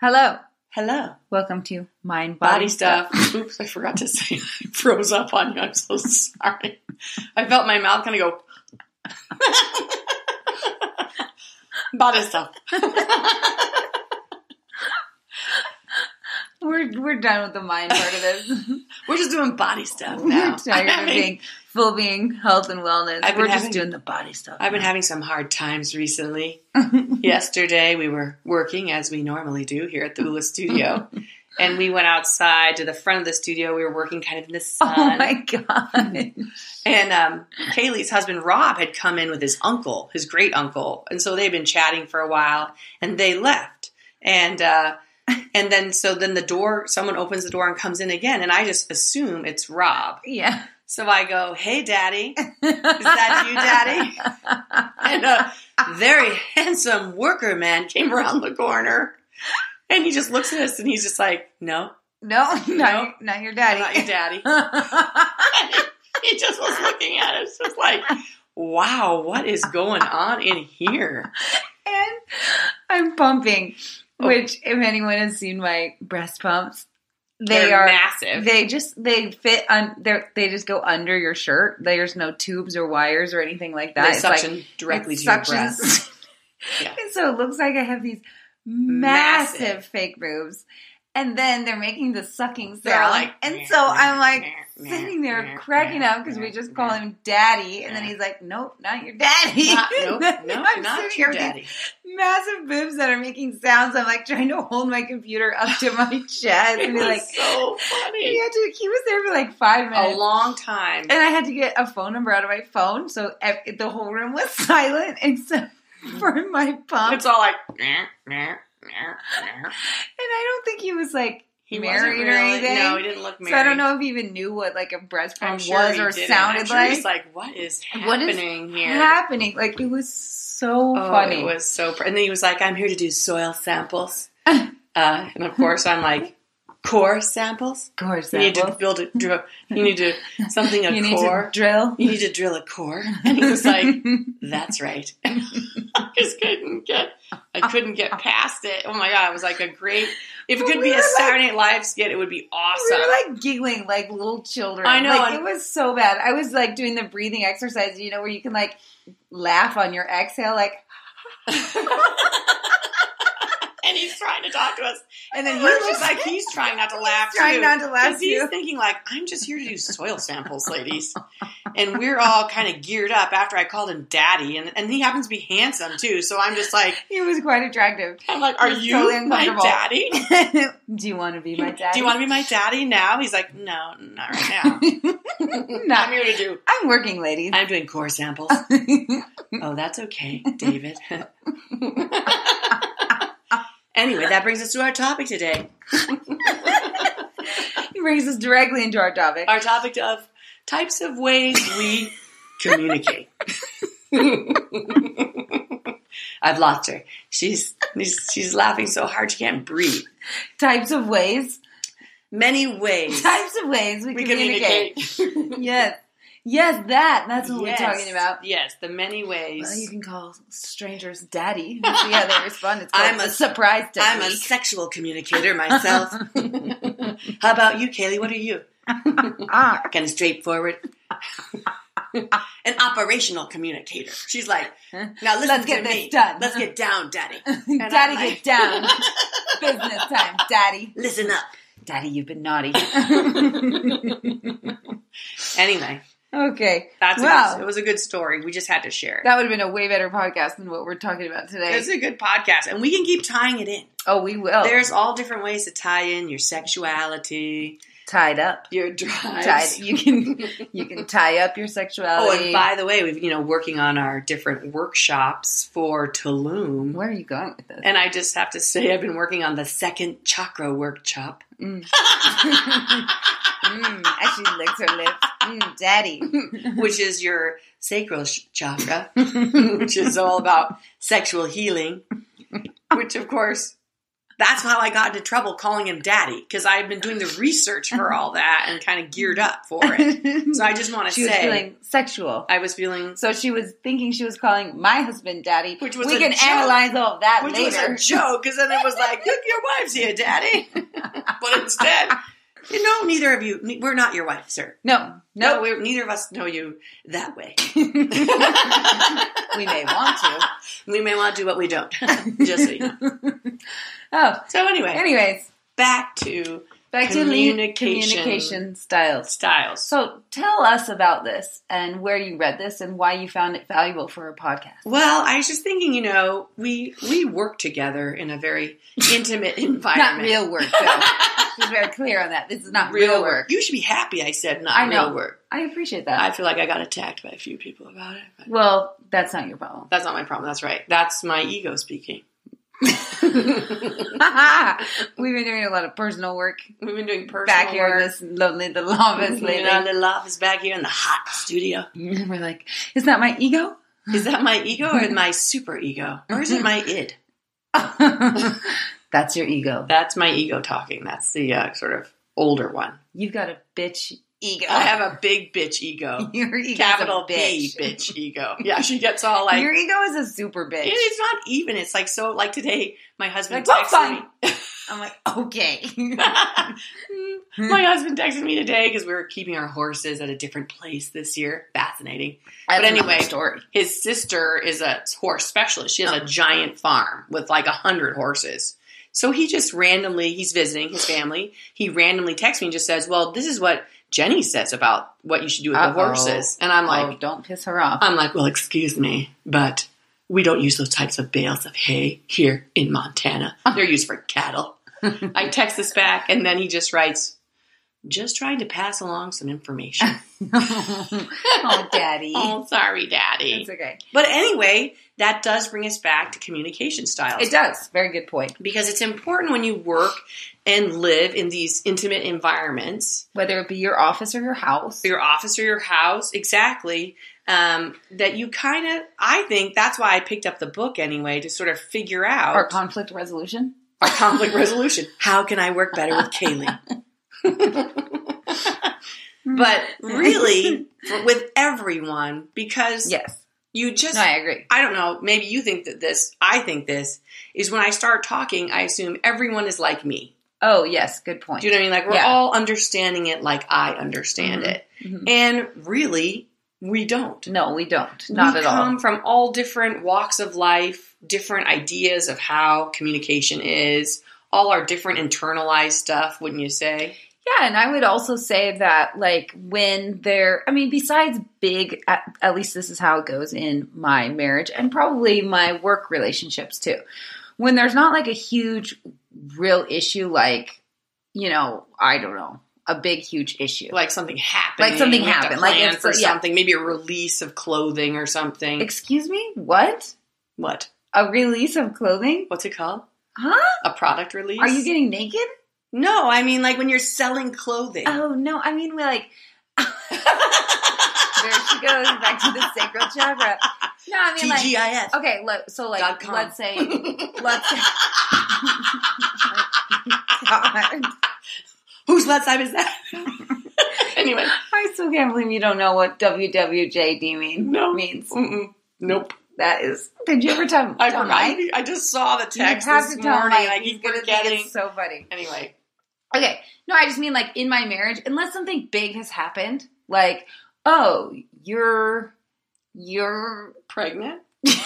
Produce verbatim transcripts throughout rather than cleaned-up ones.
Hello. Hello. Welcome to Mind Body, Body Stuff. Stuff. Oops, I forgot to say I froze up on you. I'm so sorry. I felt my mouth kind of go. Body Stuff. We're we're done with the mind part of this. We're just doing body stuff now. We're tired of being full being health and wellness. I've We're having, just doing the body stuff. I've now. been having some hard times recently. Yesterday we were working as we normally do here at the Ula studio. And we went outside to the front of the studio. We were working kind of in the sun. Oh my God. And um, Kaylee's husband, Rob, had come in with his uncle, his great uncle. And so they'd been chatting for a while and they left. And, uh, and then, so then the door, someone opens the door and comes in again. And I just assume it's Rob. Yeah. So I go, "Hey, Daddy, is that you, Daddy?" And a very handsome worker man came around the corner. And he just looks at us and he's just like, no. No, not, no, not your daddy. I'm not your daddy. he, he just was looking at us just like, wow, what is going on in here? And I'm pumping, oh. Which if anyone has seen my breast pumps, they They're are massive. They just, they fit on, they they just go under your shirt. There's no tubes or wires or anything like that. They it's suction like, directly to suctions. your breast. Yeah. And so it looks like I have these massive, Massive. fake boobs. And then they're making the sucking sound. They're like, and so I'm like sitting there cracking up because we just call him Daddy. And then he's like, nope, not your daddy. Not, nope, nope, I'm not sitting your here with daddy. these massive boobs that are making sounds. I'm like trying to hold my computer up to my chest. It and be was like, so funny. He, had to, he was there for like five minutes. A long time. And I had to get a phone number out of my phone. So the whole room was silent except for my pump. It's all like, and I don't think he was like he married wasn't or really, anything. No, he didn't look married. So I don't know if he even knew what like a breast pump sure was he or didn't. sounded I'm sure like. He's like, what is happening what is here? Happening? Like it was so oh, funny. It was so. Pr- and then he was like, I'm here to do soil samples. uh, and of course, I'm like, core samples. Core You samples. need to build a drill. You need to something a you need core. to drill. You need to drill a core. And he was like, that's right. I just couldn't get. I couldn't get past it. Oh my God, it was like a great. If it could we be a like, Saturday Night Live skit, it would be awesome. We were like giggling like little children. I know. Like, it was so bad. I was like doing the breathing exercise, you know, where you can like laugh on your exhale, like. And he's trying to talk to us. And then he We're looks just- like he's trying not to laugh He's trying too. not to laugh, Because he's too. thinking like, I'm just here to do soil samples, ladies. And we're all kind of geared up after I called him Daddy. And, and he happens to be handsome too. So I'm just like. He was quite attractive. I'm like, are He's you totally my uncomfortable. daddy? Do you want to be my daddy? Do you want to be my daddy now? He's like, no, not right now. No. I'm here to do. I'm working, ladies. I'm doing core samples. Oh, that's okay, David. Anyway, that brings us to our topic today. He brings us directly into our topic. Our topic of types of ways we communicate. I've lost her. She's, she's she's laughing so hard she can't breathe. Types of ways. Many ways. Types of ways we, we communicate. communicate. Yes. Yes, that. That's what Yes. we're talking about. Yes, the many ways. Well, you can call strangers daddy and see how they respond. It's called I'm a the surprise technique. I'm a sexual communicator myself. How about you, Kaylee? What are you? Ah. Kind of straightforward. An operational communicator. She's like, now listen Let's to get me. this done. Let's get down, Daddy. Daddy, I'm like, get down. Business time, Daddy. Listen up. Daddy, you've been naughty. Anyway. Okay. That's well, a, it was a good story. We just had to share it. That would have been a way better podcast than what we're talking about today. It's a good podcast. And we can keep tying it in. Oh, we will. There's all different ways to tie in your sexuality. Tied up. Your drives. Tied. You can you can tie up your sexuality. Oh, and by the way, we've, you know, working on our different workshops for Tulum. Where are you going with this? And I just have to say I've been working on the second chakra workshop. Mm. mm, as she licks her lips. Mm, Daddy. Which is your sacral sh- chakra, which is all about sexual healing. Which, of course, That's how I got into trouble calling him daddy, because I've been doing the research for all that and kind of geared up for it. So I just want to say. She was feeling sexual. I was feeling. So she was thinking she was calling my husband daddy. Which was we a can joke. analyze all of that Which later. was a joke, because then it was like, look, your wife's here, daddy. But instead, you know, neither of you, we're not your wife, sir. No. No, No. we're, neither of us know you that way. We may want to. We may want to, but we don't. Just so you know. Oh. So anyway. Anyways. Back to Back communication, to le- communication styles. styles. So tell us about this and where you read this and why you found it valuable for a podcast. Well, I was just thinking, you know, we we work together in a very intimate Not environment. real work, though. She's very clear on that. This is not real, work. You should be happy I said not I know. real work. I appreciate that. I feel like I got attacked by a few people about it. But Well, that's not your problem. that's not my problem. That's right. That's my ego speaking. We've been doing a lot of personal work We've been doing personal back here in work. this lonely little office You lately. know, the office back here in the hot studio. We're like, is that my ego? Is that my ego or my super ego? Or is it my id? That's your ego. That's my ego talking. That's the uh, sort of older one. You've got a bitch ego. I have a big bitch ego. Your ego's Capital a B bitch. bitch ego. Yeah, she gets all like... Your ego is a super bitch. It's not even. It's like, so, like today, my husband Like, well, texted me. I'm like, okay. My husband texted me today because we were keeping our horses at a different place this year. Fascinating. That's But anyway, another story. His sister is a horse specialist. She has a giant farm with like a hundred horses. So he just randomly, he's visiting his family. He randomly texts me and just says, well, this is what Jenny says about what you should do with Uh-oh. the horses. And I'm like, Oh, don't piss her off. I'm like, well, excuse me, but we don't use those types of bales of hay here in Montana. They're used for cattle. I text this back, and then he just writes, just trying to pass along some information. Oh, Daddy. Oh, sorry, Daddy. It's okay. But anyway, that does bring us back to communication styles. It does. Very good point. Because it's important when you work and live in these intimate environments, Whether it be your office or your house. your office or your house, exactly, um, that you kind of, I think that's why I picked up the book anyway, to sort of figure out Or conflict resolution. our conflict resolution. How can I work better with Kaylee? But really, for, with everyone, because Yes. you just, No, I agree. I don't know, maybe you think that this, I think this, is when I start talking, I assume everyone is like me. Oh, yes. Good point. Do you know what I mean? Like, we're Yeah. all understanding it like I understand Mhm. it. Mhm. And really, we don't. No, we don't. Not we at come all. from all different walks of life, different ideas of how communication is, all our different internalized stuff, wouldn't you say? Yeah, and I would also say that, like, when there, I mean, besides big, at, at least this is how it goes in my marriage and probably my work relationships too. When there's not like a huge, real issue, like, you know, I don't know, a big, huge issue. Like something happened. Like something we have to happened. Like plan if- for yeah. something, maybe a release of clothing or something. Excuse me? What? What? A release of clothing? What's it called? Huh? A product release? Are you getting naked? No, I mean like when you're selling clothing. Oh, no. I mean, we like, there she goes, back to the sacral chakra. No, I mean, T G I F. like, okay, look, so like, Dot com. let's say, let's say, God. Whose left side is that? Anyway. I still can't believe you don't know what W W J D mean, No. means. Mm-mm. Nope. That is, did you ever tell, I tell forgot. Mike? I just saw the text you have this to tell morning. Mike. I He's keep gonna forgetting. think it's so funny. Anyway. Okay. No, I just mean like in my marriage, unless something big has happened, like, oh, you're, you're, Pregnant?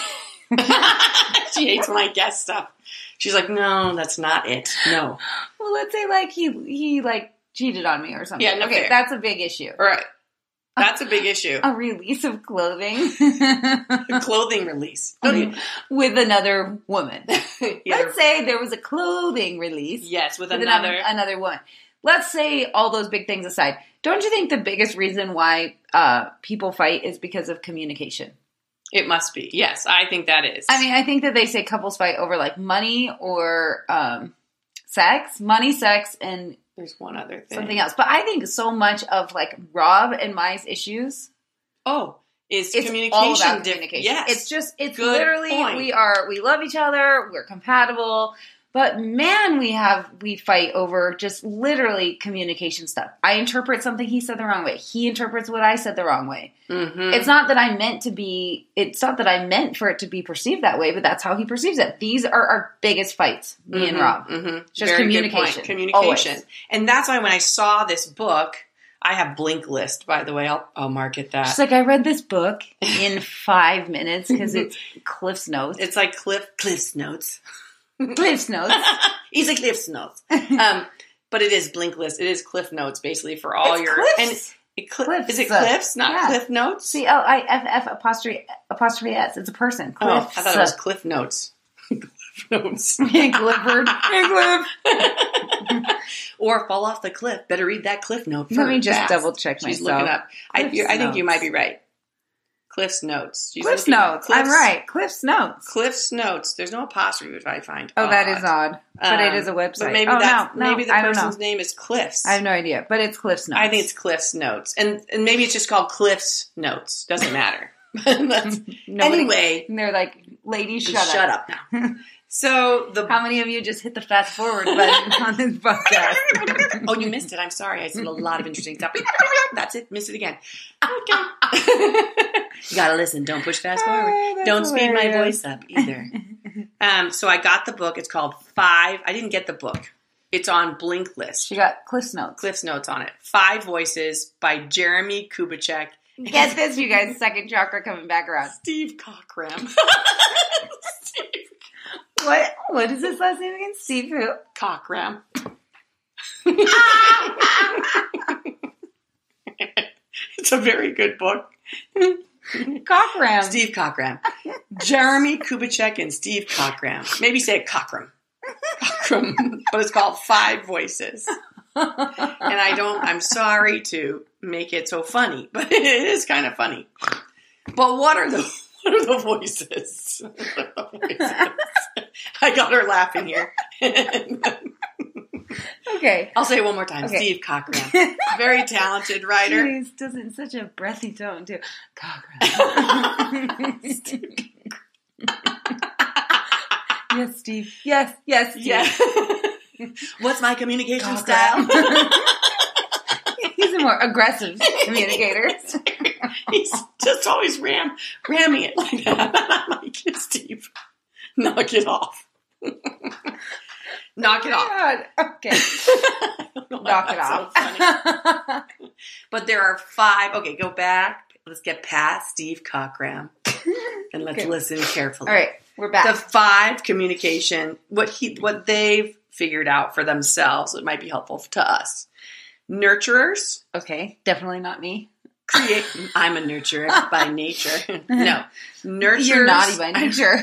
She hates when I guess stuff. She's like, no, that's not it. No. well, let's say like he, he like cheated on me or something. Yeah, no okay, fair. that's a big issue. All right. That's a big issue. A release of clothing A clothing release. Don't you? with another woman. Either- Let's say there was a clothing release yes, with with another. another another woman. Let's say all those big things aside. Don't you think the biggest reason why uh, people fight is because of communication? It must be. Yes, I think that is. I mean, I think that they say couples fight over like money or um, sex, money, sex, and there's one other thing. something else. But I think so much of like Rob and Mai's issues, Oh, is it's communication all about diff- communication. Yes. It's just, it's Good literally, point. we are, we love each other, we're compatible, But man, we have, we fight over just literally communication stuff. I interpret something he said the wrong way. He interprets what I said the wrong way. Mm-hmm. It's not that I meant to be, it's not that I meant for it to be perceived that way, but that's how he perceives it. These are our biggest fights, me mm-hmm. and Rob. Mm-hmm. Just Very communication. Good point. Communication. Always. And that's why when I saw this book, I have Blink List, by the way. I'll, I'll market that. She's like, I read this book in five minutes because it's Cliff's Notes. It's like Cliff, Cliff's Notes. Cliff's Notes. Easy Cliff's Notes. Um, but it is Blink List. It is Cliff Notes, basically, for all it's your... Cliffs. And it cl- Cliffs. Is it Cliffs, not yeah. Cliff Notes? C L I F F apostrophe, apostrophe S. It's a person. Oh, Cliffs. I thought it was Cliff Notes. Cliff Notes. Clifford. Hey, Cliff. Or fall off the cliff. Better read that Cliff Note first. Let me just fast. double check She's myself. looking up. I, Cliff's you're- I think you Notes. might be right. Cliff's Notes. She's Cliff's looking up Notes. Cliff's, I'm right. Cliff's Notes. Cliff's Notes. There's no apostrophe, which I find Oh, odd. that is odd. But Um, it is a website. But maybe oh, that's, no, no, maybe the I don't know. person's name is Cliff's. I have no idea. But it's Cliff's Notes. I think it's Cliff's Notes. And and maybe it's just called Cliff's Notes. Doesn't matter. That's, Nobody- anyway. And they're like, ladies, shut, Shut up. up now. So the How many of you just hit the fast forward button on this podcast? Oh, you missed it. I'm sorry. I said a lot of interesting stuff. That's it. Missed it again. Okay. You gotta listen. Don't push fast forward. Oh, that's Don't speed my hilarious. voice up either. um, so I got the book. It's called Five. I didn't get the book. It's on Blink List. She got Cliff's Notes. Cliff's Notes on it. Five Voices by Jeremy Kubicek. Get this, you guys. Second chakra coming back around. Steve Cockram. Steve What? What is his last name again? Steve who? Cockram. It's a very good book. Cockram. Steve Cockram. Jeremy Kubicek and Steve Cockram. Maybe say it Cockram. Cockram. But it's called Five Voices. And I don't, I'm sorry to make it so funny, but it is kind of funny. But what are the, what are the voices? What are the voices? I got her laughing here. Okay. I'll say it one more time. Okay. Steve Cockram. Very talented writer. He does it in such a breathy tone, too. Cockram. Yes, Steve. Yes, yes, Steve. Yeah. What's my communication Cockram. style? He's a more aggressive communicator. He's just always ram, ramming it like that. I'm like, Steve, knock it off. Knock it off. God. Okay. Knock it off. So funny. But there are five. Okay, go back. Let's get past Steve Cockram and let's Okay. listen carefully. All right, we're back. The five communication, what he, what they've figured out for themselves, it might be helpful to us. Nurturers. Okay, definitely not me. Create. I'm a nurturer by nature. No, nurturers. You're naughty by nature.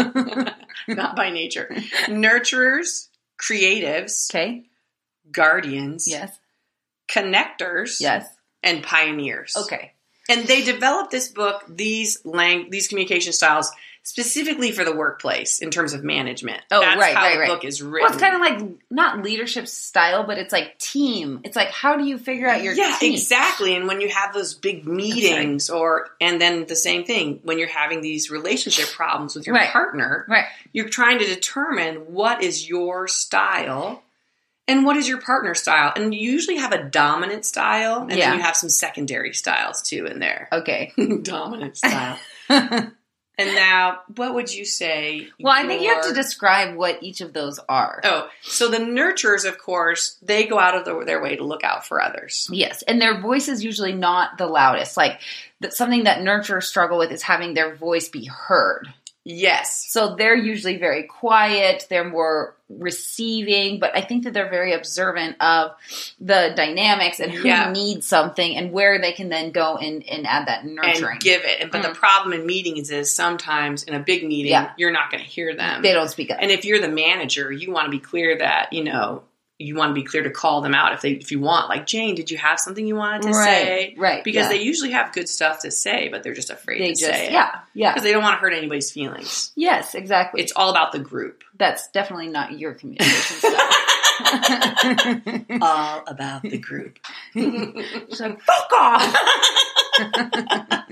Not by nature. Nurturers, creatives, Okay. guardians, Yes. connectors, Yes. and pioneers. Okay. And they developed this book, these lang- these communication styles, specifically for the workplace in terms of management. Oh, That's right, how right, the right. book is written. Well, it's kind of like not leadership style, but it's like team. It's like, how do you figure out your yeah, team? exactly. And when you have those big meetings, or and then the same thing when you're having these relationship problems with your Right. partner, Right. you're trying to determine what is your style and what is your partner's style. And you usually have a dominant style, and Yeah. then you have some secondary styles too in there. Okay. Dominant style. And now, what would you say? Well, I think you have to your- describe what each of those are. Oh, so the nurturers, of course, they go out of the, their way to look out for others. Yes, and their voice is usually not the loudest. Like that, something that nurturers struggle with is having their voice be heard. Yes. So they're usually very quiet. They're more receiving, but I think that they're very observant of the dynamics and who Yeah. needs something and where they can then go and, and add that nurturing. And give it. And, but Mm. the problem in meetings is sometimes in a big meeting, Yeah. you're not going to hear them. They don't speak up. And if you're the manager, you want to be clear that, you know, you want to be clear to call them out if they if you want. Like, Jane, did you have something you wanted to right, say? right. Because yeah. they usually have good stuff to say, but they're just afraid they to just say it. yeah yeah Because they don't want to hurt anybody's feelings. yes exactly. It's all about the group. That's definitely not your communication style. All about the group. She's like, fuck off. I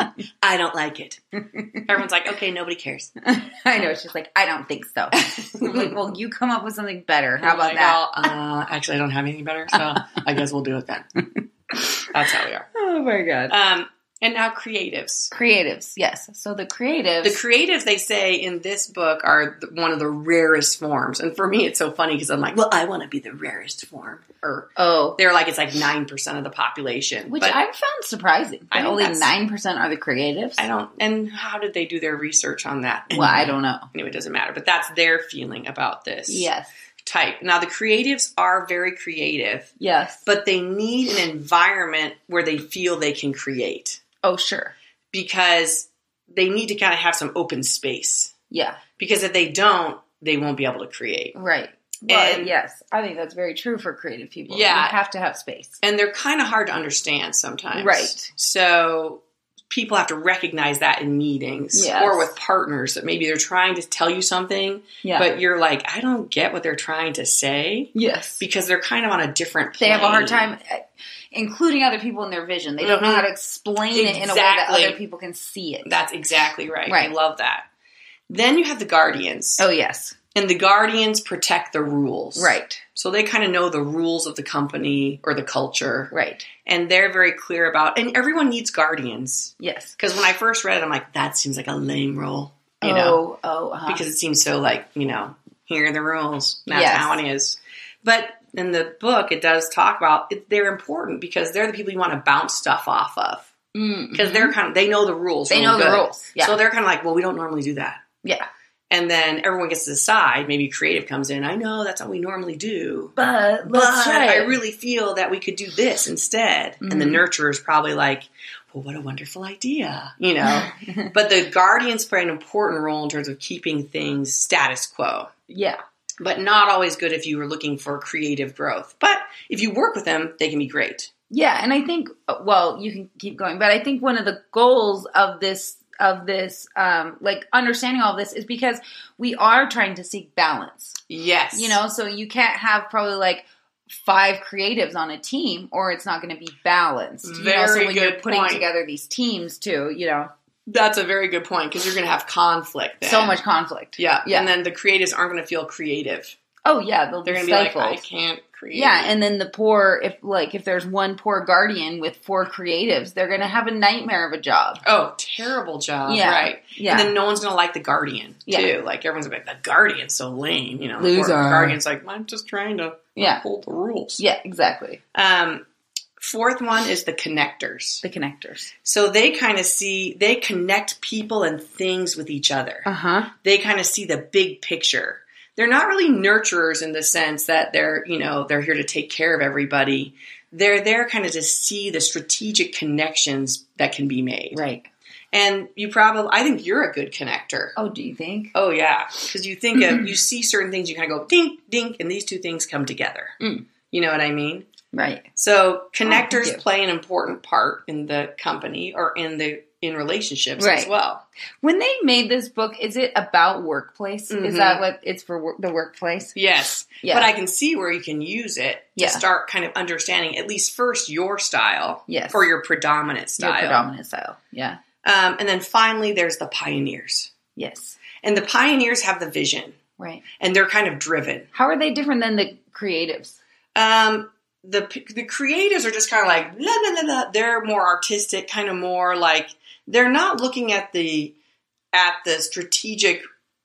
I don't like it. Everyone's like, okay, nobody cares. I know. It's just like, I don't think so. I'm like, well, you come up with something better. How I'm about like, that? well, uh, actually, I don't have anything better, so I guess we'll do it then. That's how we are. Oh my God. Um, and now creatives. Creatives, yes. So the creatives. The creatives, they say in this book, are the, one of the rarest forms. And for me, it's so funny because I'm like, well, I want to be the rarest form. Or oh. they're like, it's like nine percent of the population. Which but I found surprising. I That think only nine percent are the creatives. I don't, and how did they do their research on that? Anyway, well, I don't know. Anyway, it doesn't matter. But that's their feeling about this. Yes. Type. Now, the creatives are very creative. Yes. But they need an environment where they feel they can create. Oh, sure. Because they need to kind of have some open space. Yeah. Because if they don't, they won't be able to create. Right. Well, And- yes. I think that's very true for creative people. Yeah. You have to have space. And they're kind of hard to understand sometimes. Right. So people have to recognize that in meetings Yes. or with partners that maybe they're trying to tell you something, Yeah. but you're like, I don't get what they're trying to say Yes. because they're kind of on a different They plane. have a hard time uh, including other people in their vision. They don't know Mhm. how to explain it in a way that Exactly. other people can see it. That's exactly right. Right. I love that. Then you have the guardians. Oh, yes. And the guardians protect the rules. Right. So they kind of know the rules of the company or the culture. Right. And they're very clear about, and everyone needs guardians. Yes. Because when I first read it, I'm like, that seems like a lame role. You oh, know? oh, uh-huh. Because it seems so like, you know, here are the rules. That's Yes. how it is. But in the book, it does talk about, it, they're important because they're the people you want to bounce stuff off of. Mm-hmm. Because they're kind of, they know the rules. They real know the good. rules. Yeah. So they're kind of like, well, we don't normally do that. Yeah. And then everyone gets to decide. Maybe creative comes in. I know that's what we normally do. But But let's try I it. really feel that we could do this instead. Mhm. And the nurturer is probably like, well, what a wonderful idea, you know? But the guardians play an important role in terms of keeping things status quo. Yeah. But not always good if you were looking for creative growth. But if you work with them, they can be great. Yeah, and I think, well, you can keep going, but I think one of the goals of this, of this, um, like understanding all this is because we are trying to seek balance, Yes. you know, so you can't have probably like five creatives on a team or it's not going to be balanced. You know, so Very when you're good putting point. together these teams too, you know, That's a very good point because you're going to have conflict then. so much conflict. Yeah. Yeah. And then the creatives aren't going to feel creative. Oh yeah, they'll They're be going to be like, stifled. I can't create. Yeah, and then the poor, if like if there's one poor guardian with four creatives, they're going to have a nightmare of a job. Oh, terrible job. Yeah. Right. Yeah. And then no one's going to like the guardian, Yeah. too. Like, everyone's going to be like, the guardian's so lame. You know, the Loser. poor guardian's like, I'm just trying to Yeah. uphold the rules. Yeah, exactly. Um, fourth one is the connectors. The connectors. So they kind of see, they connect people and things with each other. Uh huh. They kind of see the big picture. They're not really nurturers in the sense that they're, you know, they're here to take care of everybody. They're there kind of to see the strategic connections that can be made. Right. And you probably, I think you're a good connector. Oh, do you think? Oh, yeah. Because you think of, you see certain things, you kind of go dink, dink, and these two things come together. Mm. You know what I mean? Right. So thank connectors you. play an important part in the company or in the in relationships Right. as well. When they made this book, is it about workplace? Mhm. Is that what it's for wor- the workplace? Yes. Yeah. But I can see where you can use it to Yeah. start kind of understanding at least first your style Yes. or your predominant style. Your predominant style. Yeah. Um, and then finally, there's the pioneers. Yes. And the pioneers have the vision Right. and they're kind of driven. How are they different than the creatives? Um, the the creatives are just kind of like, la, la, la, la. They're more artistic, kind of more like, they're not looking at the at the strategic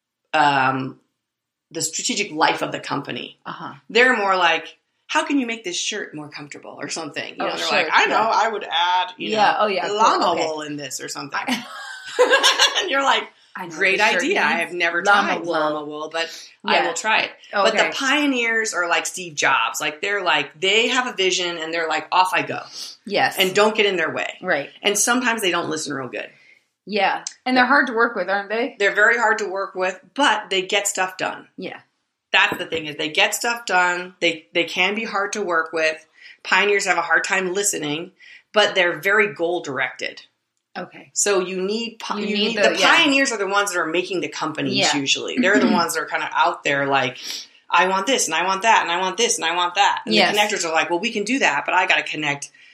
um, the strategic life of the company. Uh huh. They're more like, how can you make this shirt more comfortable or something? You Oh, know, they're sure, like, I know, yeah. I would add, you Yeah, know, oh, yeah, llama cool, okay. wool in this or something. I, And you're like, I know great the shirt idea. I needs have never llama tried wool. llama wool, but I Yeah. will try it. Okay. But the pioneers are like Steve Jobs. Like, they're like, they have a vision and they're like, off I go. Yes. And don't get in their way. right. And sometimes they don't listen real good. Yeah. And they're hard to work with, aren't they? They're very hard to work with, but they get stuff done. Yeah. That's the thing, is they get stuff done. They they can be hard to work with. Pioneers have a hard time listening, but they're very goal directed. Okay. So you need pi- You you, need need, the- the, yeah. pioneers are the ones that are making the companies Yeah. usually. They're the ones that are kind of out there like, I want this and I want that and I want this and I want that. And Yes. the connectors are like, well, we can do that, but I got to connect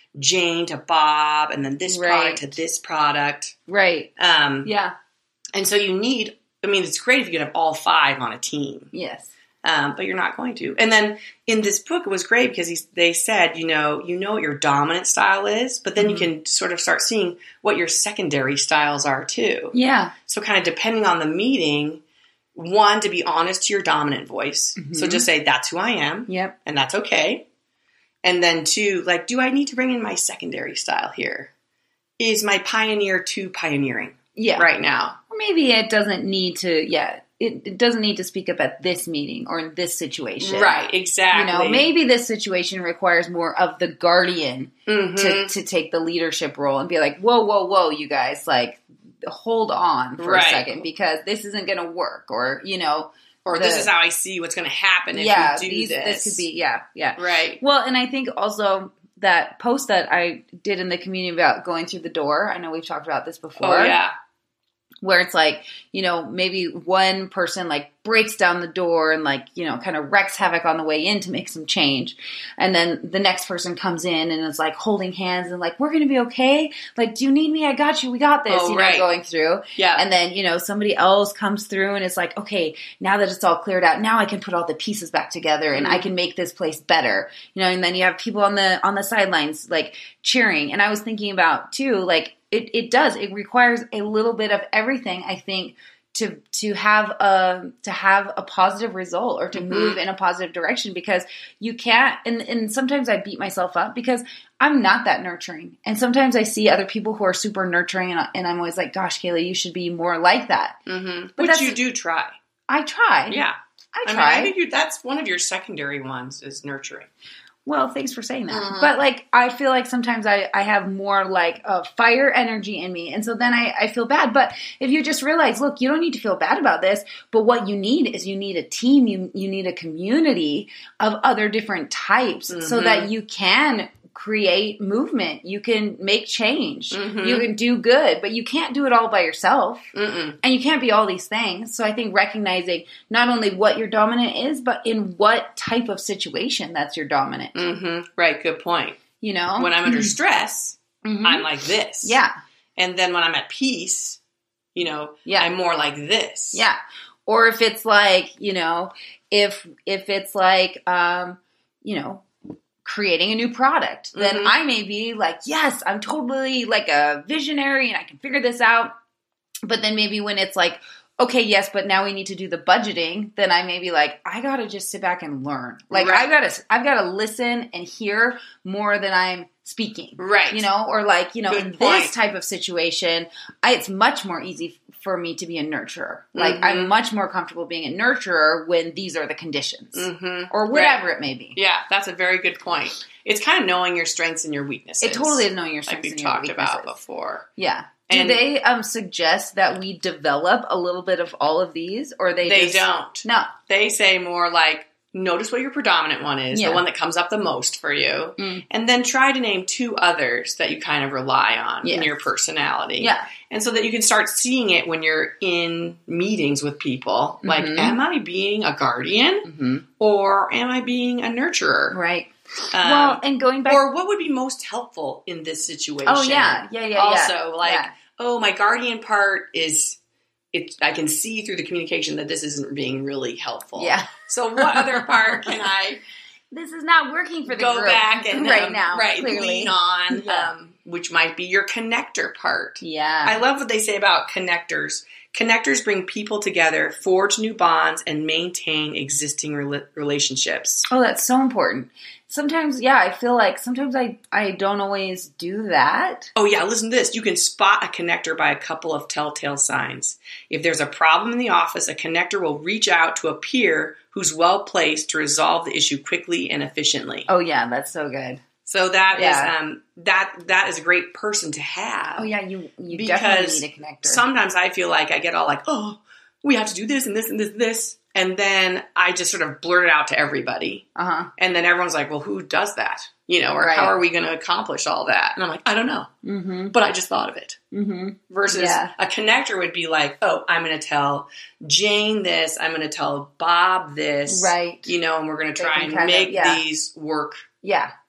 Jane to Bob, and then this Right. product to this product. Right. Um, Yeah. And so you need, I mean, it's great if you could have all five on a team. Yes. Um, but you're not going to. And then in this book, it was great because he, they said, you know, you know what your dominant style is, but then Mhm. you can sort of start seeing what your secondary styles are too. Yeah. So kind of depending on the meeting, one, to be honest to your dominant voice. Mhm. So just say, that's who I am, Yep. and that's okay. And then two, like, do I need to bring in my secondary style here? Is my pioneer too pioneering Yeah. right now? Or maybe it doesn't need to, yeah, it, it doesn't need to speak up at this meeting or in this situation. Right, exactly. You know, maybe this situation requires more of the guardian Mhm. to, to take the leadership role and be like, whoa, whoa, whoa, you guys, like, hold on for Right. a second because this isn't going to work. Or, you know, Or the- this is how I see what's going to happen if yeah, we do these, this. this could be, yeah, yeah. Right. Well, and I think also that post that I did in the community about going through the door, I know we've talked about this before. Oh, yeah. Where it's like, you know, maybe one person like breaks down the door and like, you know, kind of wrecks havoc on the way in to make some change. And then the next person comes in and is like holding hands and like, we're going to be okay. Like, do you need me? I got you. We got this, Oh, you know, right. going through. Yeah. And then, you know, somebody else comes through and it's like, okay, now that it's all cleared out, now I can put all the pieces back together and Mhm. I can make this place better. You know, and then you have people on the on the sidelines like cheering. And I was thinking about too, like it, it does. It requires a little bit of everything, I think, to to have a to have a positive result or to Mhm. move in a positive direction, because you can't and, and sometimes I beat myself up because I'm not that nurturing. And sometimes I see other people who are super nurturing and, and I'm always like, gosh, Kayla, you should be more like that. Mm-hmm. But Which that's- you do try. I try. Yeah. I I try. mean, I think you, that's one of your secondary ones is nurturing. Well, thanks for saying that. Mhm. But like, I feel like sometimes I, I have more like a fire energy in me. And so then I, I feel bad. But if you just realize, look, you don't need to feel bad about this, but what you need is you need a team, you, you need a community of other different types so Mhm. that you can create movement. You can make change. Mhm. You can do good, but you can't do it all by yourself. Mm-mm. And you can't be all these things. So I think recognizing not only what your dominant is, but in what type of situation that's your dominant. Mm-hmm. Right. Good point. You know? When I'm under stress, Mhm. I'm like this. Yeah. And then when I'm at peace, you know, Yeah. I'm more like this. Yeah. Or if it's like, you know, if if it's like um, you know, creating a new product, then Mhm. I may be like, yes, I'm totally like a visionary and I can figure this out. But then maybe when it's like, okay, yes, but now we need to do the budgeting, then I may be like, I gotta just sit back and learn. Like Right. I gotta I gotta listen and hear more than I'm speaking. Right. You know, or like, you know, Good in point. this type of situation, I, it's much more easy for me to be a nurturer. Like, Mhm. I'm much more comfortable being a nurturer when these are the conditions. Mm-hmm. Or whatever it may be. Yeah, that's a very good point. It's kind of knowing your strengths and your weaknesses. It totally is knowing your like strengths we've and your talked weaknesses. about before. Yeah. Do And- they um, suggest that we develop a little bit of all of these? Or they They just... don't. No. They say more like, notice what your predominant one is, Yeah. the one that comes up the most for you, Mm. and then try to name two others that you kind of rely on in Yes. your personality. Yeah. And so that you can start seeing it when you're in meetings with people. Like, Mhm. am I being a guardian Mm-hmm. or am I being a nurturer? Right. Um, well, and going back... or what would be most helpful in this situation? oh, yeah. Yeah, yeah, Also, yeah. like, Yeah. oh, my guardian part is, it. I can see through the communication that this isn't being really helpful. Yeah. So what other part can I This is not working for the go group back and right um, now, right, clearly. lean on, Yeah. um, which might be your connector part. Yeah. I love what they say about connectors. Connectors bring people together, forge new bonds, and maintain existing rela- relationships. Oh, that's so important. Sometimes, yeah, I feel like sometimes I, I don't always do that. Oh yeah, listen to this. You can spot a connector by a couple of telltale signs. If there's a problem in the office, a connector will reach out to a peer who's well placed to resolve the issue quickly and efficiently. Oh, yeah, that's so good. So that Yeah. is um, that that is a great person to have. Oh, yeah, you, you Because definitely need a connector. Sometimes I feel like I get all like, oh, we have to do this and this and this and this. And then I just sort of blurt it out to everybody. Uh-huh. And then everyone's like, well, who does that? You know, or Right. how are we going to accomplish all that? And I'm like, I don't know. Mm-hmm. But I just thought of it. Mm-hmm. Versus Yeah. a connector would be like, oh, I'm going to tell Jane this. I'm going to tell Bob this. Right. You know, and we're going to They try can and kind of- make yeah. these work. Yeah.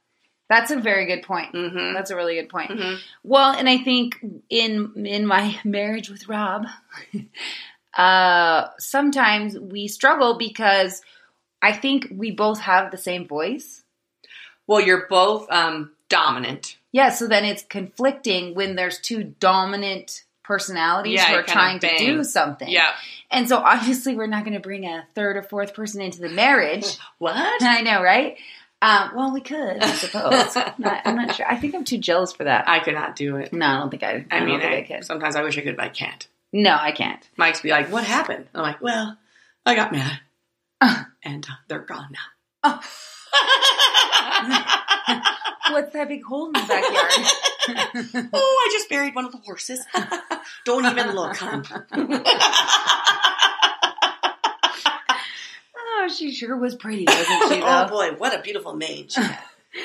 That's a very good point. Mm-hmm. That's a really good point. Mm-hmm. Well, and I think in in my marriage with Rob, uh, sometimes we struggle because I think we both have the same voice. Well, you're both um, dominant. Yeah, so then it's conflicting when there's two dominant personalities Yeah, who you are kinda trying to bang. do something. Yeah. And so obviously we're not going to bring a third or fourth person into the marriage. What? I know, right? Um, well, we could, I suppose. not, I'm not sure. I think I'm too jealous for that. I could not do it. No, I don't think I. I, I don't mean, think I, I, could. sometimes I wish I could, but I can't. No, I can't. Mike's be like, "What happened?" I'm like, "Well, I got mad, Uh, and uh, they're gone now." oh, what's that big hole in the backyard? Oh, I just buried one of the horses. Don't even look, hon. Oh, she sure was pretty, wasn't she? Though? Oh boy, what a beautiful mane she had.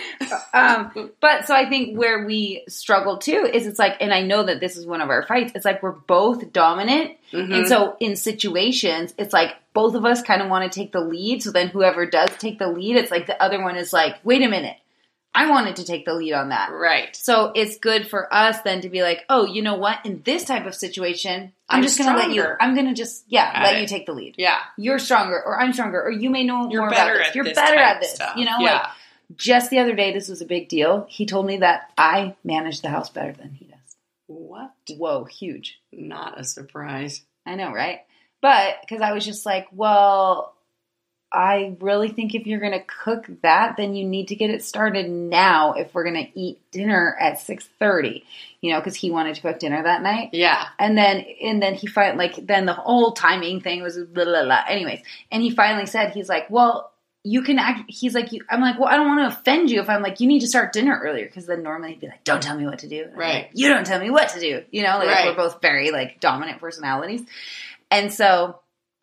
um, but so I think where we struggle too is it's like, and I know that this is one of our fights. It's like we're both dominant, Mm-hmm. and so in situations, it's like both of us kind of want to take the lead. So then whoever does take the lead, it's like the other one is like, "Wait a minute, I wanted to take the lead on that." Right. So it's good for us then to be like, "Oh, you know what? In this type of situation, I'm, I'm just going to let you. stronger. I'm going to just yeah, Got let it. you take the lead. Yeah. You're stronger, or I'm stronger, or you may know You're more better about this. at You're this better type at this. stuff. You know, Yeah. like just the other day, this was a big deal. He told me that I manage the house better than he does. What? Whoa, huge. Not a surprise. I know, right? But because I was just like, well, I really think if you're going to cook that, then you need to get it started now if we're going to eat dinner at six thirty, you know, because he wanted to cook dinner that night. Yeah. And then, and then he finally, like, then the whole timing thing was blah, blah, blah. Anyways. And he finally said, he's like, well, you can act, he's like, you, I'm like, well, I don't want to offend you if I'm like, you need to start dinner earlier. Cause then normally he'd be like, don't tell me what to do. And I'm Right. like, you don't tell me what to do. You know, like Right. we're both very like dominant personalities. And so,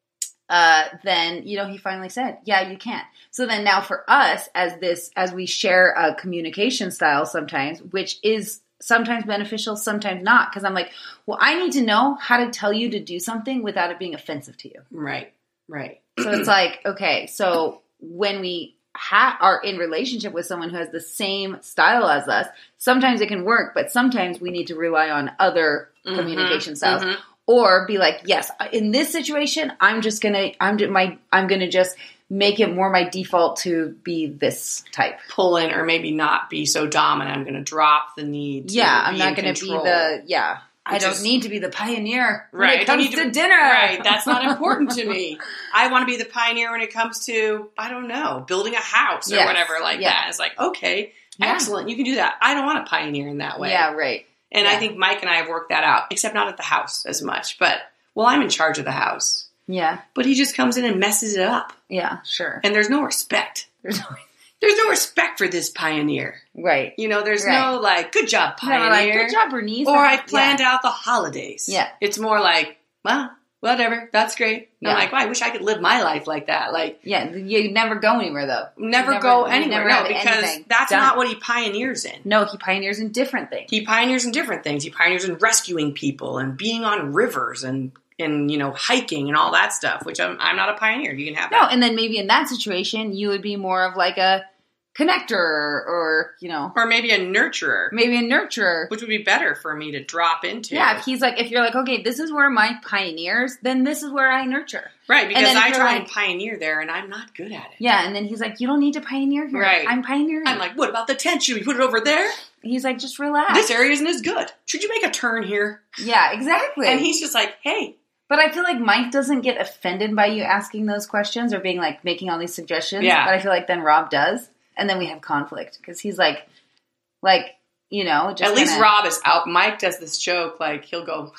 uh, then, you know, he finally said, yeah, you can. So then now for us as this, as we share a communication style sometimes, which is sometimes beneficial, sometimes not. Cause I'm like, well, I need to know how to tell you to do something without it being offensive to you. Right. Right. So it's like, okay, so when we ha- are in relationship with someone who has the same style as us, sometimes it can work, but sometimes we need to rely on other Mhm, communication styles. mhm. Or be like, yes, in this situation, I'm just gonna, I'm just, my, I'm gonna just make it more my default to be this type. Pull in, or maybe not be so dominant. I'm going to drop the need. To Yeah, I'm be not in gonna be control. the, yeah. I Which don't is- need to be the pioneer when Right. it I don't comes need to, to dinner. Right. That's not important to me. I want to be the pioneer when it comes to, I don't know, building a house or Yes. whatever like Yeah. that. It's like, okay, Yeah. excellent. You can do that. I don't want a pioneer in that way. Yeah, right. And Yeah. I think Mike and I have worked that out, except not at the house as much. But, well, I'm in charge of the house. Yeah, But he just comes in and messes it up. yeah, sure. And there's no respect. There's no- There's no respect for this pioneer. right. You know, there's Right. no like, good job, No, we're pioneer. like, good job, Bernice. Or I Yeah. planned out the holidays. Yeah. It's more like, well, whatever. That's great. And I'm Yeah. like, well, I wish I could live my life like that. Like, Yeah, you never go anywhere though. never, You go you anywhere. never No, have because anything that's done. not what he pioneers in. No, he pioneers in different things. He pioneers in different things. He pioneers in rescuing people and being on rivers and, and you know, hiking and all that stuff, which I'm, I'm not a pioneer. You can have No, that. and then maybe in that situation, you would be more of like a connector or, you know, Or maybe a nurturer, maybe a nurturer. which would be better for me to drop into. Yeah, if he's like, if you're like, okay, this is where my pioneers, then this is where I nurture. Right, because then if I you're try like- and pioneer there and I'm not good at it. Yeah, and then he's like, you don't need to pioneer here. Right. I'm pioneering. I'm like, what about the tent? Should we put it over there? he's like, just relax. This area isn't as good. Should you make a turn here? Yeah, exactly. And he's just like, hey, But I feel like Mike doesn't get offended by you asking those questions or being like making all these suggestions. Yeah. But I feel like then Rob does. And then we have conflict because he's like, like, you know, just at least kinda- Rob is out. Mike does this joke, like he'll go,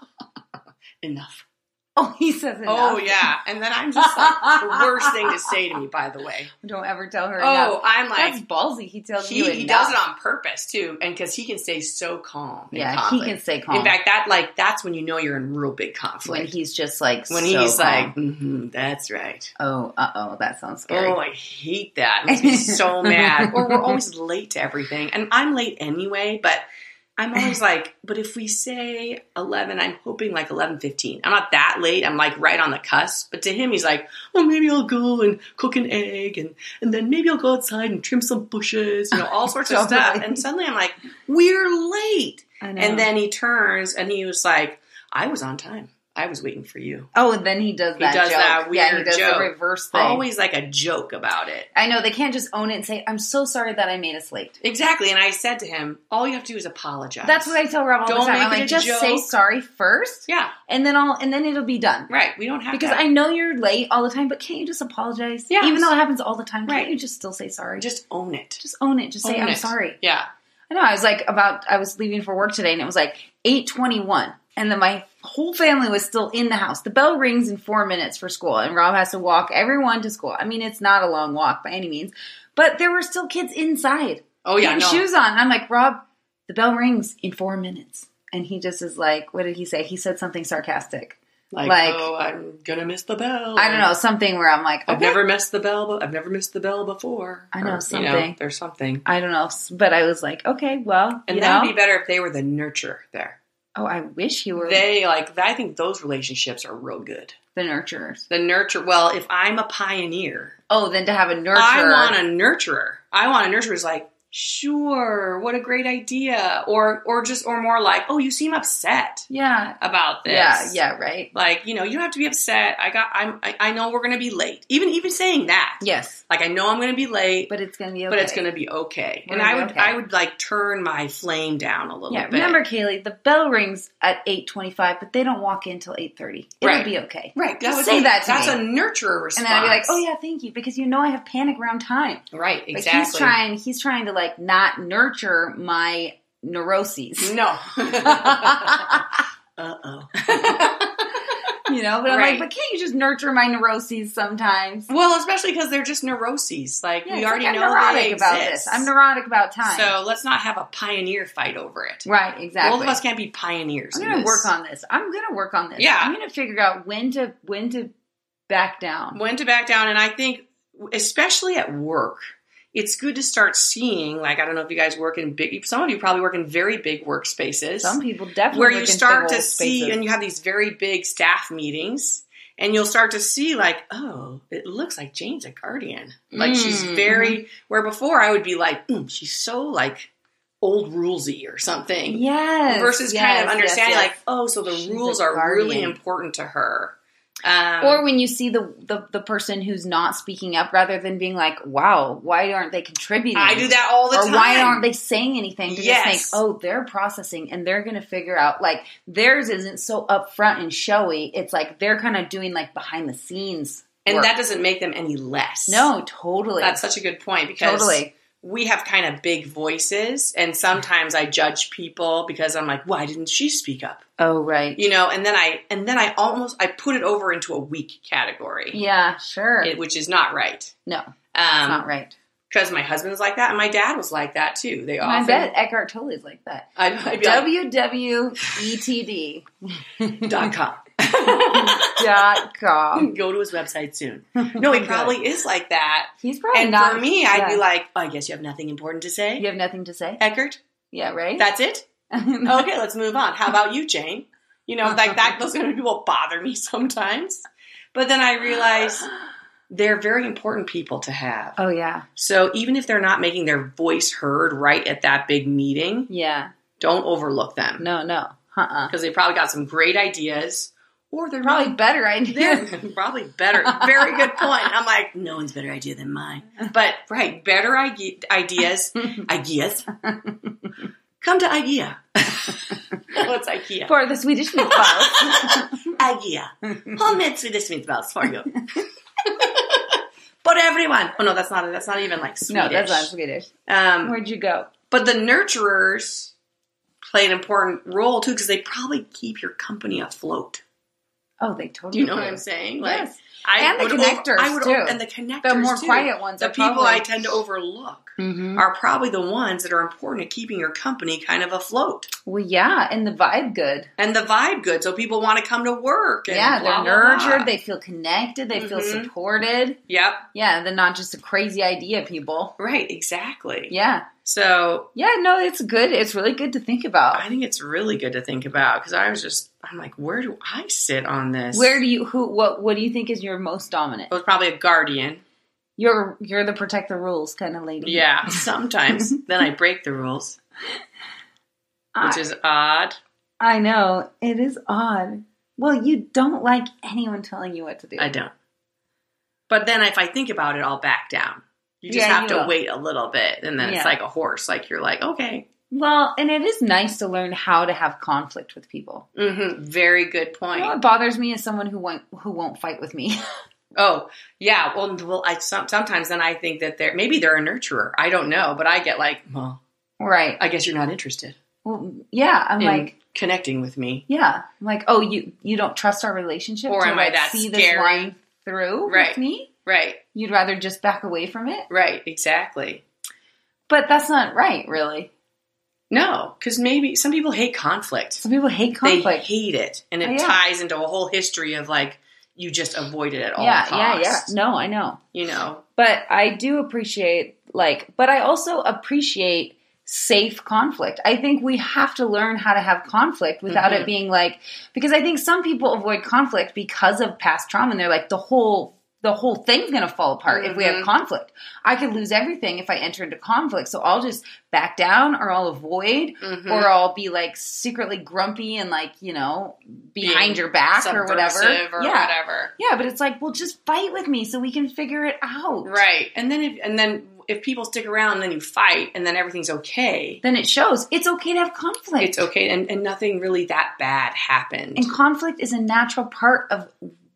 enough. Oh, he says enough. Oh yeah, and then I'm just like the worst thing to say to me. By the way, Don't ever tell her oh, enough. I'm That's like ballsy. He tells he, you he enough. does it on purpose too, and because he can stay so calm. in Yeah, conflict. he can stay calm. In fact, that like that's when you know you're in real big conflict. when he's just like, when so he's calm. like, mm-hmm, that's right. oh, uh oh, that sounds scary. Oh, I hate that. It makes me so mad. Or we're always late to everything. And I'm late anyway, but I'm always like, but if we say eleven, I'm hoping like eleven fifteen. I'm not that late. I'm like right on the cusp. But to him, he's like, oh, maybe I'll go and cook an egg, and, and then maybe I'll go outside and trim some bushes, you know, all sorts of Totally. stuff. And suddenly I'm like, we're late. I know. And then he turns and he was like, I was on time. I was waiting for you. Oh, and then he does that He does joke. that weird yeah, he does joke. the reverse thing. Always like a joke about it. I know, they can't just own it and say, I'm so sorry that I made us late. Exactly. And I said to him, all you have to do is apologize. That's what I tell Rob all Don't the time. make I'm it like, a just joke. say sorry first, Yeah. and then I'll and then it'll be done. Right. We don't have Because to. I know you're late all the time, but can't you just apologize? Yes. Even though it happens all the time, Right. can't you just still say sorry? Just own it. Just own it. Just say, Own I'm it. sorry. Yeah. I know, I was like about, I was leaving for work today and it was like eight twenty-one. And then my whole family was still in the house. The bell rings in four minutes for school and Rob has to walk everyone to school. I mean, it's not a long walk by any means, but there were still kids inside. Oh, yeah. Getting No. shoes on. I'm like, Rob, the bell rings in four minutes. And he just is like, what did he say? He said something sarcastic. Like, Like- oh, I'm going to miss the bell. I don't know, something where I'm like, okay. I've never missed the bell. But I've never missed the bell before. I know, Or, You something. know, there's something. I don't know. But I was like, okay, well, And you that know. would be better if they were the nurturer there. Oh, I wish you were They, like, I think those relationships are real good. the nurturers. The nurture, well, if I'm a pioneer, Oh, then to have a nurturer. I want a nurturer. I want a nurturer who's like, sure, what a great idea. Or, or just, or more like, oh, you seem upset Yeah. about this. Yeah, yeah, right. Like, you know, you don't have to be upset. I got, I'm, I, I know we're going to be late. Even, even saying that. Yes. Like, I know I'm going to be late, but, But it's going to be okay. it's going to be okay. We're And gonna I be would, okay. I would like turn my flame down a little Yeah, bit. remember, Kaylee, the bell rings at eight twenty-five, but they don't walk in till eight thirty. It'll Right. be okay. Right. Just would say be- that to That's me. a nurturer response. And then I'd be like, oh, yeah, thank you, because you know I have panic around time. Right, Like, exactly. he's trying, he's trying to, like, not nurture my neuroses. No. Uh-oh. You know, but I'm Right. like, but can't you just nurture my neuroses sometimes? Well, especially because they're just neuroses. Like, Yeah, we it's already like I'm know neurotic they about exist. this. I'm neurotic about time. So let's not have a pioneer fight over it. Right, exactly. Both of us can't be pioneers. I'm in gonna this. work on this. I'm gonna work on this. Yeah. I'm gonna figure out when to when to back down. When to back down, and I think, especially at work, it's good to start seeing, like, I don't know if you guys work in big, some of you probably work in very big workspaces. Some people definitely where work you in start big to old see, spaces. and you have these very big staff meetings, and you'll start to see, like, oh, it looks like Jane's a guardian. Like, she's Mm, very, where before I would be like, mm, she's so, like, old rulesy or something. yes, Versus yes, kind of understanding, yes, yes. like, oh, so the She's rules a are really guardian. important to her. Um, Or when you see the, the the person who's not speaking up, rather than being like, "Wow, why aren't they contributing?" I do that all the or time. why aren't they saying anything? To Yes. just think, "Oh, they're processing and they're going to figure out." Like theirs isn't so upfront and showy. It's like they're kind of doing like behind the scenes, And work. that doesn't make them any less. no, totally, That's such a good point because totally. we have kind of big voices, and sometimes I judge people because I'm like, why didn't she speak up? Oh, right. You know, and then I and then I almost I put it over into a weak category, Yeah, sure. it- which is not right. no, Um, it's not right. Because my husband was like that, and my dad was like that too. They And I often, bet Eckhart Tolle is like that. I'd, I'd be like, W W E T D dot com. dot com. Go to his website soon. No, he Good. probably is like that. He's probably And not. for me, I'd yeah. be like, oh, I guess you have nothing important to say, You have nothing to say? Eckert. Yeah, right? That's it. Okay, let's move on. How about you, Jane? You know, like that. Those kind of people bother me sometimes. But then I realize they're very important people to have. Oh, yeah. So even if they're not making their voice heard right at that big meeting, Yeah. don't overlook them. No, no. Uh-uh. Because they probably got some great ideas. Or they're Probably really, better idea. they're probably better. Very good point. I'm like, no one's better idea than mine. But, right, better ide- ideas. Ideas. Come to IKEA. What's IKEA? For the Swedish meatballs. IKEA. Homemade Swedish meatballs for you. But everyone. Oh, no, that's not That's not even like Swedish. No, that's not Swedish. Um, Where'd you go? but the nurturers play an important role, too, because they probably keep your company afloat. Oh, they totally Do you know do. what I'm saying? Like, Yes. I And the would connectors, over, I would, too. And the connectors, The more too. quiet ones The are people probably- I tend to overlook Mm-hmm. are probably the ones that are important at keeping your company kind of afloat. Well, yeah, and the vibe good. And the vibe good, so people want to come to work. And Yeah, blah, they're blah, nurtured. blah. They feel connected. They feel Mhm. supported. Yep. Yeah, they're not just a crazy idea people. Right, exactly. Yeah. So Yeah, no, it's good. It's really good to think about. I think it's really good to think about because I was just, I'm like, where do I sit on this? Where do you who what what do you think is your most dominant? I was probably a guardian. You're you're the protect the rules kind of lady. Yeah, sometimes. Then I break the rules, which I, is odd. I know. It is odd. Well, you don't like anyone telling you what to do. I don't. But then if I think about it, I'll back down. You just Yeah, have you to will. wait a little bit, and then Yeah. it's like a horse. Like you're like, okay. Well, and it is nice to learn how to have conflict with people. Mm-hmm. Very good point. You know what bothers me is someone who won't who won't fight with me. Oh, yeah. Well, well I some, sometimes then I think that they're maybe they're a nurturer. I don't know, but I get like, well, Right. I guess you're not interested Well, yeah, I'm in like, connecting with me. yeah, I'm like, oh, you you don't trust our relationship, Or to am I like, that see scary? this one through Right. with me? Right. You'd rather just back away from it, Right. Exactly. but that's not right, really. No, because maybe some people hate conflict. Some people hate conflict. They hate it, and it Oh, yeah. ties into a whole history of like you just avoid it at all yeah, costs. yeah, yeah. No, I know, You know. but I do appreciate like, but I also appreciate safe conflict. I think we have to learn how to have conflict without Mhm. it being like, because I think some people avoid conflict because of past trauma, and they're like, the whole the whole thing's going to fall apart if we have Mhm. conflict. I could lose everything if I enter into conflict, so I'll just back down, or I'll avoid, Mhm. or I'll be like secretly grumpy and like, you know, behind Being your back or whatever. subversive or yeah. whatever. Yeah, but it's like, well, just fight with me so we can figure it out. Right. And then if, and then if people stick around, then you fight, and then everything's okay. Then it shows it's okay to have conflict. It's okay, and, and nothing really that bad happened. And conflict is a natural part of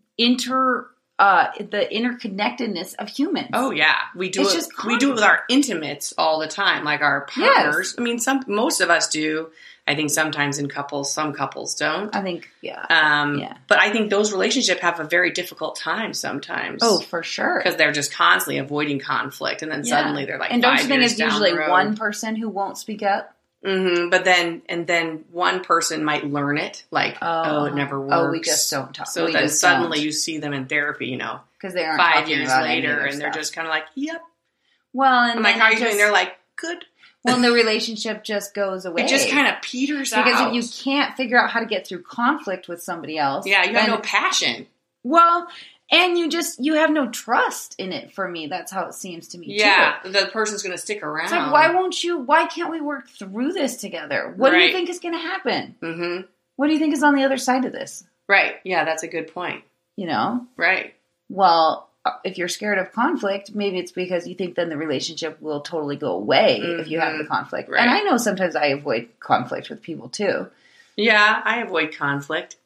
inter uh the interconnectedness of humans. Oh yeah, we do It's it. just We do it with our intimates all the time, like our partners. I mean, some most of us do. I think sometimes in couples, some couples don't. I think yeah. Um, Yeah. But I think those relationships have a very difficult time sometimes. Oh, for sure. because they're just constantly avoiding conflict, and then Yeah. suddenly they're like, and don't five you think years it's down usually the road. one person who won't speak up? Mm-hmm. But then, and then one person might learn it, like, oh, Oh. it never works. Oh, we just don't talk. So we then just suddenly don't. you see them in therapy, you know, because they aren't five talking years about any of later, their and they're stuff. just kind of like, yep. well, and I'm like, then how are it you doing? just- They're like, good. well, the relationship just goes away. It just kind of peters out. because if you can't figure out how to get through conflict with somebody else, yeah, you then- have no passion. well, and you just you have no trust in it. For me, that's how it seems to me. Yeah, too. the person's going to stick around. It's like, why won't you? Why can't we work through this together? What do you Right. think is going to happen? Mm-hmm. What do you think is on the other side of this? Right. Yeah, that's a good point. You know, Right. well, if you're scared of conflict, maybe it's because you think then the relationship will totally go away if you have Mhm. the conflict. Right. And I know sometimes I avoid conflict with people too. Yeah, I avoid conflict.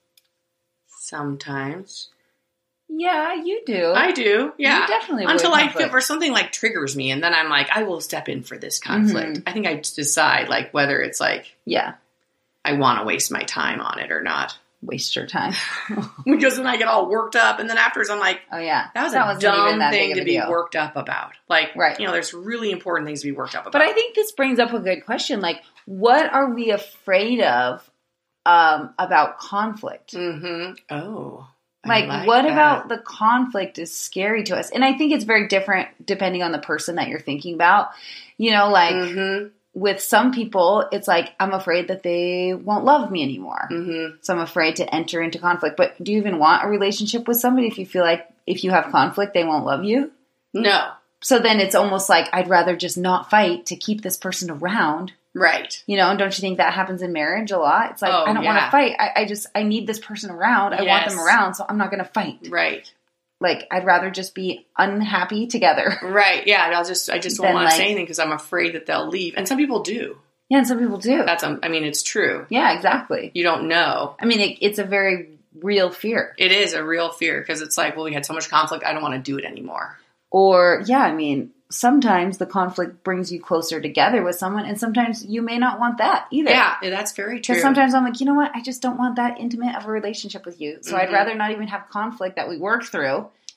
Sometimes. Yeah, you do. I do. Yeah. You definitely avoid Until I conflict. feel or something like triggers me, and then I'm like, I will step in for this conflict. Mhm. I think I just decide like whether it's like Yeah, I want to waste my time on it or not. waste your time. Because then I get all worked up, and then afterwards I'm like, Oh yeah, that was That a wasn't even dumb that big thing of to a be deal. worked up about. Like, Right. you know, there's really important things to be worked up about. But I think this brings up a good question. Like, what are we afraid of um, about conflict? Mm-hmm. Oh. I Like, what that. about the conflict is scary to us? And I think it's very different depending on the person that you're thinking about. You know, like Mm-hmm. with some people, it's like, I'm afraid that they won't love me anymore. Mm-hmm. So I'm afraid to enter into conflict. But do you even want a relationship with somebody if you feel like if you have conflict, they won't love you? No. So then it's almost like I'd rather just not fight to keep this person around. Right. You know, and don't you think that happens in marriage a lot? It's like, Oh, I don't want yeah. to fight. I, I just, I need this person around. I want Yes. them around, so I'm not going to fight. Right. Like, I'd rather just be unhappy together. Right. Yeah. I'll just, I just Then, won't want to like- say anything because I'm afraid that they'll leave. And some people do. Yeah, and some people do. That's, um, I mean, it's true. Yeah, exactly. You don't know. I mean, it, it's a very real fear. It is a real fear because it's like, well, we had so much conflict. I don't want to do it anymore. Or, yeah, I mean, sometimes the conflict brings you closer together with someone, and sometimes you may not want that either. Yeah. That's very true. Because sometimes I'm like, you know what? I just don't want that intimate of a relationship with you. So I'd Mhm. rather not even have conflict that we work through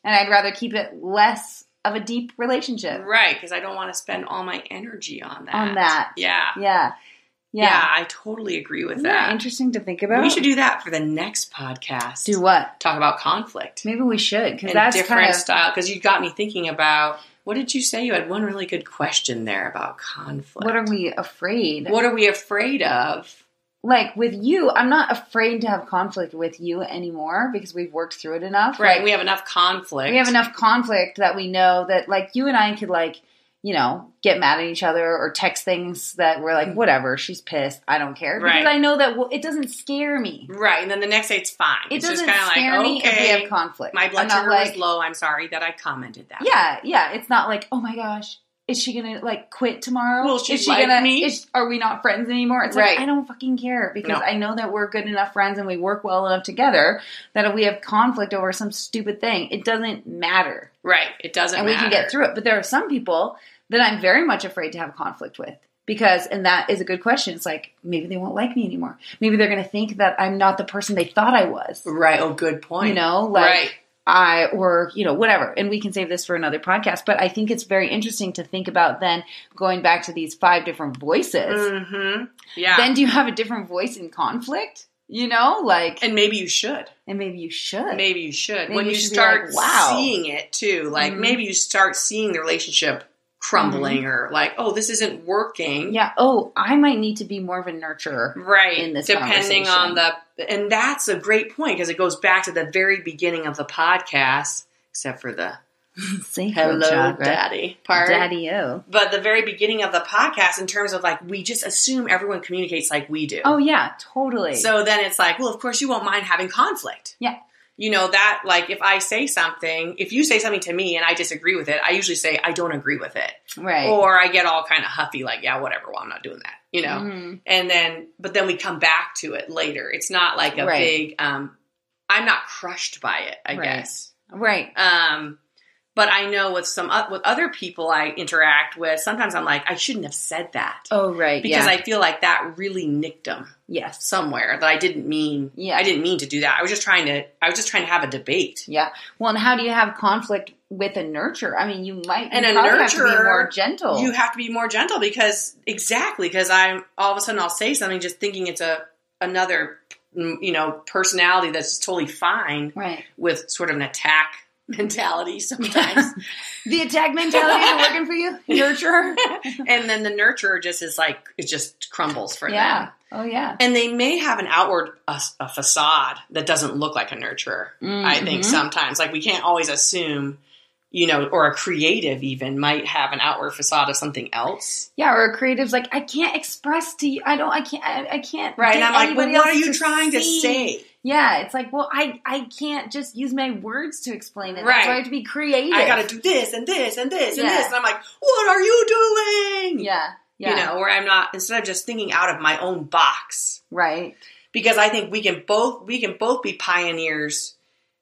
And I'd rather keep it less of a deep relationship. Right, because I don't want to spend all my energy on that. On that. Yeah. Yeah. Yeah, yeah I totally agree with Isn't that. that interesting to think about? We should do that for the next podcast. Do what? Talk about conflict. Maybe we should, because and that's different kind of style. Because you got me thinking about, what did you say? You had one really good question there about conflict. What are we afraid? What are we afraid of? Like with you, I'm not afraid to have conflict with you anymore because we've worked through it enough. Right, like, we have enough conflict. We have enough conflict that we know that, like, you and I could, like, you know, get mad at each other or text things that we're like, whatever, she's pissed, I don't care. Right. Because I know that well, it doesn't scare me. Right, and then the next day it's fine. It it's doesn't just kind of scare like, me okay, if we have conflict. my blood I'm not sugar like, was low, I'm sorry that I commented that. Yeah, yeah, it's not like, oh my gosh, is she gonna, like, quit tomorrow? Will she is she like gonna, me? Is, are we not friends anymore? It's Right. like, I don't fucking care because No. I know that we're good enough friends and we work well enough together that if we have conflict over some stupid thing, it doesn't matter. Right, it doesn't and matter. we can get through it. But there are some people that I'm very much afraid to have conflict with because, and that is a good question. It's like, maybe they won't like me anymore. Maybe they're going to think that I'm not the person they thought I was. Right, oh, good point. You know, like, right. I, or, you know, whatever. And we can save this for another podcast. But I think it's very interesting to think about then going back to these five different voices. Mm-hmm. Yeah. Then do you have a different voice in conflict? You know, like. And maybe you should. And maybe you should. Maybe you should. Maybe when you you should be start like, wow. seeing it too, like Mhm. maybe you start seeing the relationship crumbling Mm-hmm. or like, oh, this isn't working. Yeah. Oh, I might need to be more of a nurturer. Right. In this Depending on conversation. the, and that's a great point because it goes back to the very beginning of the podcast, except for the Sacral hello chakra. daddy part. Daddy-o. But the very beginning of the podcast in terms of like, we just assume everyone communicates like we do. Oh, yeah, totally. So then it's like, well, of course you won't mind having conflict. Yeah. You know, that, like, if I say something, if you say something to me and I disagree with it, I usually say, I don't agree with it. Right. Or I get all kind of huffy, like, yeah, whatever, well, I'm not doing that, you know? Mhm. And then, but then we come back to it later. It's not like a Right. big, um, I'm not crushed by it, I Right. guess. Right. Um, but I know with some, with other people I interact with, sometimes I'm like, I shouldn't have said that. Oh, right. Because yeah. I feel like that really nicked them Yes. somewhere that I didn't mean. Yeah. I didn't mean to do that. I was just trying to. I was just trying to have a debate. Yeah. Well, and how do you have conflict with a nurturer? I mean, you might And you a probably have to be nurturer, more gentle. You have to be more gentle because exactly because I'm all of a sudden I'll say something just thinking it's a another you know personality that's totally fine right. with sort of an attack mentality sometimes. The attack mentality is working for you, nurturer. And then the nurturer just is like it just crumbles for Yeah. them. Oh, yeah. And they may have an outward a, a facade that doesn't look like a nurturer. Mm-hmm. I think sometimes, like we can't always assume, you know, or a creative even might have an outward facade of something else. Yeah, or a creative's like, I can't express to you. I don't. I can't. I, I can't. Right, get and I'm like, well, anybody what are else you trying to see. say? Yeah, it's like, well, I I can't just use my words to explain it. Right. That's why I have to be creative. I got to do this and this and this and Yeah. this, and I'm like, what are you doing? Yeah. Yeah. You know, where I'm not instead of just thinking out of my own box. Right. Because I think we can both we can both be pioneers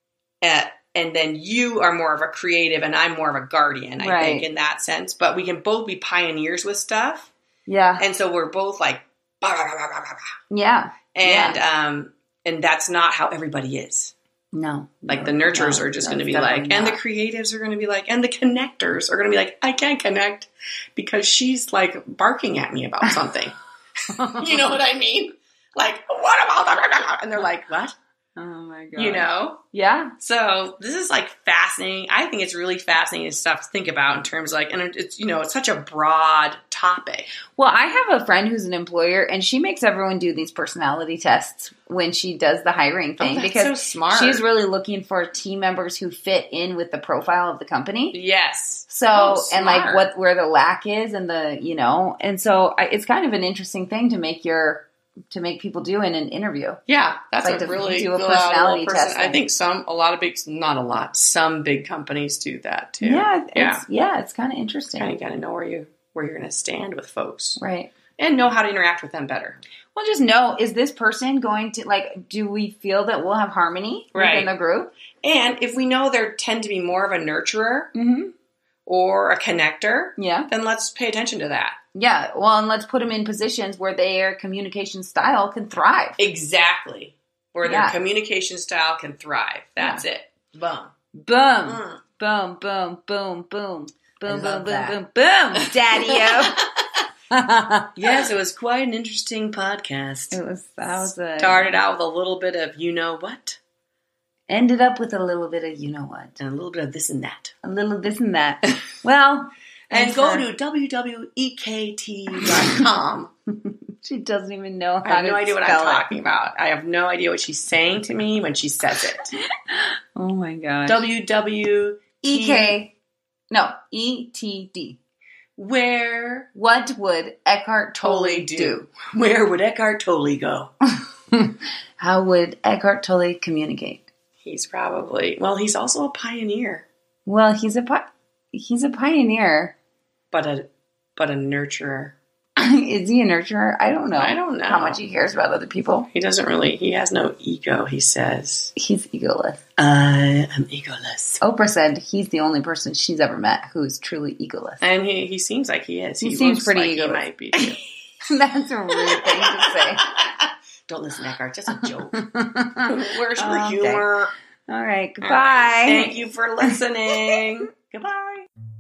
at, and then you are more of a creative and I'm more of a guardian, I Right. think, in that sense. But we can both be pioneers with stuff. Yeah. And so we're both like bah, bah, bah, bah, bah, bah. Yeah. And Yeah. um and that's not how everybody is. No. Like no, the nurturers no, are just no, going to be definitely like, and the not. creatives are going to be like, and the connectors are going to be like, I can't connect because she's like barking at me about something. You know what I mean? Like, what about that? And they're like, what? Oh my god. You know? Yeah. So this is like fascinating. I think it's really fascinating stuff to think about in terms of like, and it's, you know, it's such a broad topic. Well, I have a friend who's an employer, and she makes everyone do these personality tests when she does the hiring thing Oh, that's because so smart. she's really looking for team members who fit in with the profile of the company. Yes. So, Oh, and like smart. what where the lack is, and the you know, and so I, it's kind of an interesting thing to make your to make people do in an interview. Yeah, that's Like a to really do a good personality person. test I thing. think some, a lot of big, not a lot, some big companies do that too. Yeah, it's, yeah. yeah, it's kind of interesting, Kind of got to know where you where you're going to stand with folks right? and know how to interact with them better. Well, just know, is this person going to, like, do we feel that we'll have harmony Right. within the group? And if we know they tend to be more of a nurturer Mm-hmm. or a connector, Yeah. then let's pay attention to that. Yeah. Well, and let's put them in positions where their communication style can thrive. Exactly. Where their Yeah. communication style can thrive. That's it. Boom. Boom. Mm. Boom, boom, boom, boom. Boom, boom, love boom, that. boom, boom. Daddy-o. Yes, it was quite an interesting podcast. It was, that was a... Started out with a little bit of you know what, Ended up with a little bit of you know what. and a little bit of this and that. A little this and that. Well... And go for- to w w e k t dot com. She doesn't even know how to I have no idea what I'm spell it. talking about. I have no idea what she's saying to me when she says it. Oh my gosh. W W E K. No, E T D. Where What would Eckhart Tolle Tolle do? do? Where would Eckhart Tolle go? How would Eckhart Tolle communicate? He's probably, well, he's also a pioneer, Well, he's a pi- he's a pioneer. but a but a nurturer. Is he a nurturer? I don't know. I don't know. how much he cares about other people. He doesn't really, he has no ego, he says. He's egoless. I am egoless. Oprah said he's the only person she's ever met who is truly egoless. And he, he seems like he is. He seems looks pretty like he egoless. might be too. That's a rude thing to say. Don't listen, Eckhart. Just a joke. Where's your Okay. humor? All right. Goodbye. All right. Thank you for listening. Goodbye.